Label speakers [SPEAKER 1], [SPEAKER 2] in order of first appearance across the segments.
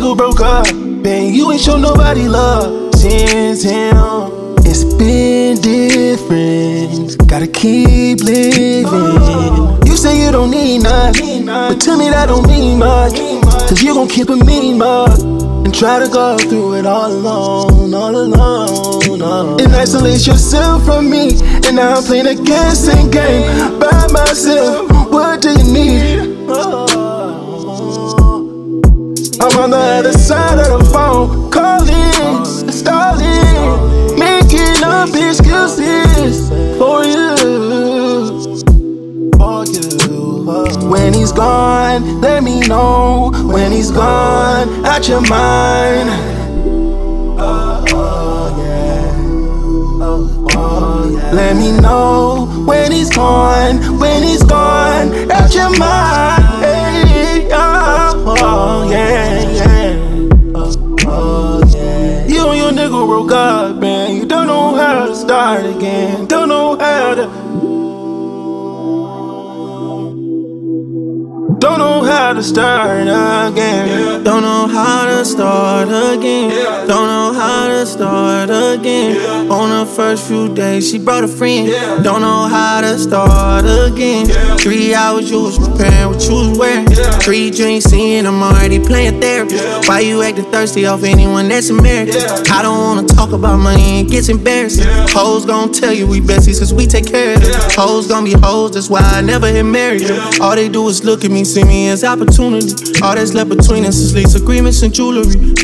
[SPEAKER 1] nigga broke up, man, you ain't show nobody love since him. It's been different, gotta keep living. You say you don't need nothing, but to me that don't mean much. Cause you gon' keep a mean mug and try to go through it all alone, all alone. And isolate yourself from me, and now I'm playing a guessing game by myself. What do you need? I'm on the other side of the phone, calling, stalling, making up excuses for you. When he's gone, let me know. When he's gone, out your mind. Let me know. When he's gone, out your mind. Hey, oh, yeah. You and your nigga broke up, man. You don't know how to start again. Don't know how to start again.
[SPEAKER 2] Don't know how to start again. Don't know how to start again. On the first few days, she brought a friend. Don't know how to start again. 3 hours you was preparing what you was wearing. 3 drinks in, I'm already playing therapy. Why you acting thirsty off anyone that's American? I don't wanna talk about money, it gets embarrassing. Hoes gon' tell you we besties cause we take care of them. Hoes gon' be hoes, that's why I never hit married. All they do is look at me, see me as opportunity. All that's left between us is lease agreements and jewelry.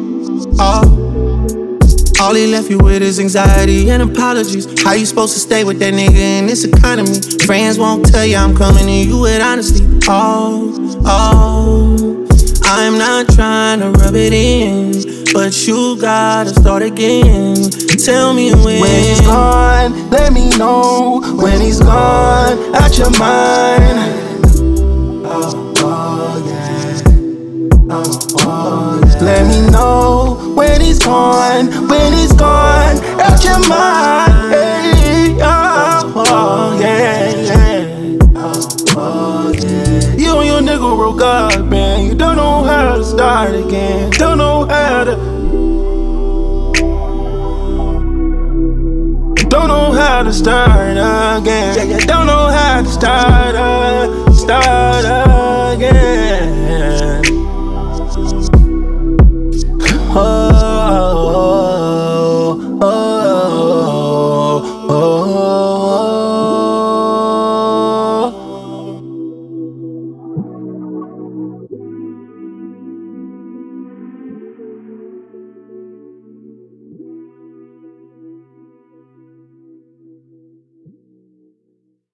[SPEAKER 2] All he left you with is anxiety and apologies. How you supposed to stay with that nigga in this economy? Friends won't tell you I'm coming to you with honesty. I'm not trying to rub it in, but you gotta start again. Tell me when
[SPEAKER 1] he's gone, let me know. When he's gone, out your mind. Let me know when he's gone, out your mind. Hey, You and your nigga broke up, man. You don't know how to start again. Don't know how to start again. Don't know how to start again.